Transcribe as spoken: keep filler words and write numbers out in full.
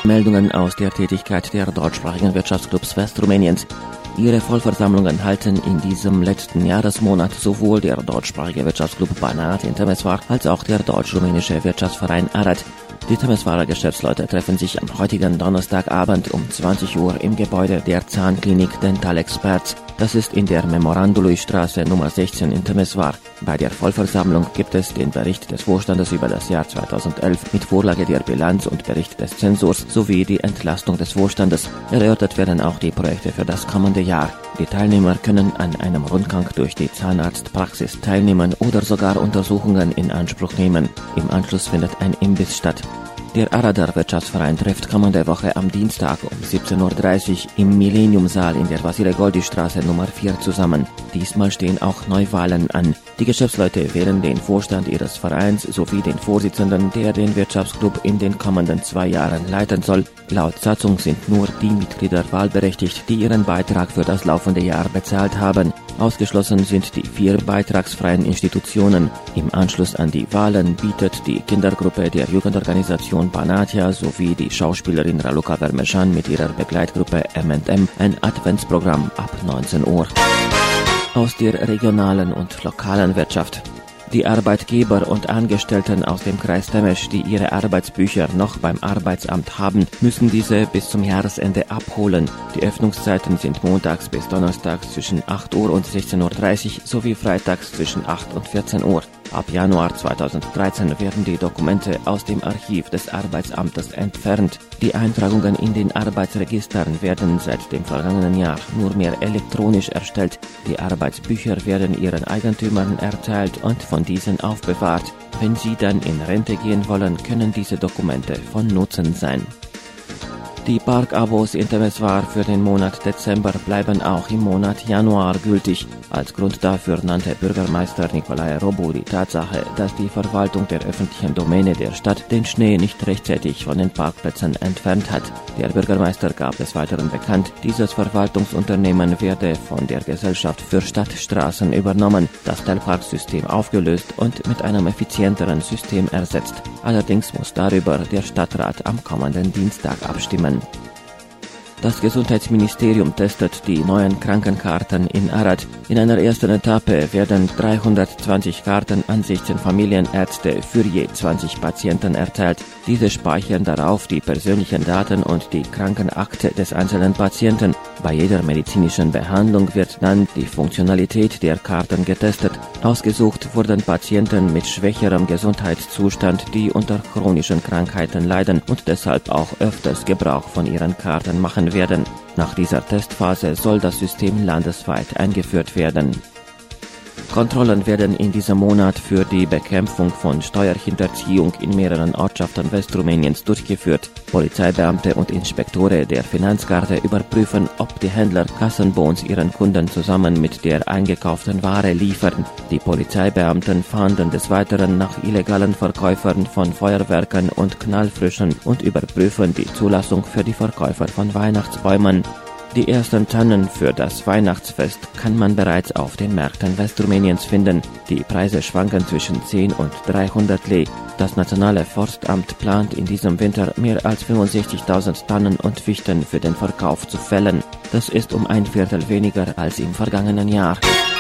Meldungen aus der Tätigkeit der deutschsprachigen Wirtschaftsclubs Westrumäniens. Ihre Vollversammlungen halten in diesem letzten Jahresmonat sowohl der deutschsprachige Wirtschaftsclub Banat in Temeswar als auch der deutsch-rumänische Wirtschaftsverein Arad. Die Temeswarer Geschäftsleute treffen sich am heutigen Donnerstagabend um zwanzig Uhr im Gebäude der Zahnklinik Dental Experts. Das ist in der Memorandului-Straße Nummer sechzehn in Temeswar. Bei der Vollversammlung gibt es den Bericht des Vorstandes über das Jahr zweitausendelf mit Vorlage der Bilanz und Bericht des Zensors sowie die Entlastung des Vorstandes. Erörtert werden auch die Projekte für das kommende Jahr. Die Teilnehmer können an einem Rundgang durch die Zahnarztpraxis teilnehmen oder sogar Untersuchungen in Anspruch nehmen. Im Anschluss findet ein Imbiss statt. Der Arader Wirtschaftsverein trifft kommende Woche am Dienstag um siebzehn Uhr dreißig im Millenniumsaal in der Vasile-Goldi-Straße Nummer vier zusammen. Diesmal stehen auch Neuwahlen an. Die Geschäftsleute wählen den Vorstand ihres Vereins sowie den Vorsitzenden, der den Wirtschaftsclub in den kommenden zwei Jahren leiten soll. Laut Satzung sind nur die Mitglieder wahlberechtigt, die ihren Beitrag für das laufende Jahr bezahlt haben. Ausgeschlossen sind die vier beitragsfreien Institutionen. Im Anschluss an die Wahlen bietet die Kindergruppe der Jugendorganisation Banatia sowie die Schauspielerin Raluca Vermeșan mit ihrer Begleitgruppe M and M ein Adventsprogramm ab neunzehn Uhr. Aus der regionalen und lokalen Wirtschaft. Die Arbeitgeber und Angestellten aus dem Kreis Temesch, die ihre Arbeitsbücher noch beim Arbeitsamt haben, müssen diese bis zum Jahresende abholen. Die Öffnungszeiten sind montags bis donnerstags zwischen acht Uhr und sechzehn Uhr dreißig sowie freitags zwischen acht und vierzehn Uhr. Ab Januar zweitausenddreizehn werden die Dokumente aus dem Archiv des Arbeitsamtes entfernt. Die Eintragungen in den Arbeitsregistern werden seit dem vergangenen Jahr nur mehr elektronisch erstellt. Die Arbeitsbücher werden ihren Eigentümern erteilt und von diesen aufbewahrt. Wenn sie dann in Rente gehen wollen, können diese Dokumente von Nutzen sein. Die Parkabos in Temeswar für den Monat Dezember bleiben auch im Monat Januar gültig. Als Grund dafür nannte Bürgermeister Nicolae Robu die Tatsache, dass die Verwaltung der öffentlichen Domäne der Stadt den Schnee nicht rechtzeitig von den Parkplätzen entfernt hat. Der Bürgermeister gab des Weiteren bekannt, dieses Verwaltungsunternehmen werde von der Gesellschaft für Stadtstraßen übernommen, das Telparksystem aufgelöst und mit einem effizienteren System ersetzt. Allerdings muss darüber der Stadtrat am kommenden Dienstag abstimmen. Das Gesundheitsministerium testet die neuen Krankenkarten in Arad. In einer ersten Etappe werden dreihundertzwanzig Karten an sechzehn Familienärzte für je zwanzig Patienten erteilt. Diese speichern darauf die persönlichen Daten und die Krankenakte des einzelnen Patienten. Bei jeder medizinischen Behandlung wird dann die Funktionalität der Karten getestet. Ausgesucht wurden Patienten mit schwächerem Gesundheitszustand, die unter chronischen Krankheiten leiden und deshalb auch öfters Gebrauch von ihren Karten machen werden. Nach dieser Testphase soll das System landesweit eingeführt werden. Kontrollen werden in diesem Monat für die Bekämpfung von Steuerhinterziehung in mehreren Ortschaften Westrumäniens durchgeführt. Polizeibeamte und Inspektore der Finanzkarte überprüfen, ob die Händler Kassenbons ihren Kunden zusammen mit der eingekauften Ware liefern. Die Polizeibeamten fahnden des Weiteren nach illegalen Verkäufern von Feuerwerken und Knallfröschen und überprüfen die Zulassung für die Verkäufer von Weihnachtsbäumen. Die ersten Tannen für das Weihnachtsfest kann man bereits auf den Märkten Westrumäniens finden. Die Preise schwanken zwischen zehn und dreihundert Lei. Das Nationale Forstamt plant in diesem Winter mehr als fünfundsechzigtausend Tannen und Fichten für den Verkauf zu fällen. Das ist um ein Viertel weniger als im vergangenen Jahr.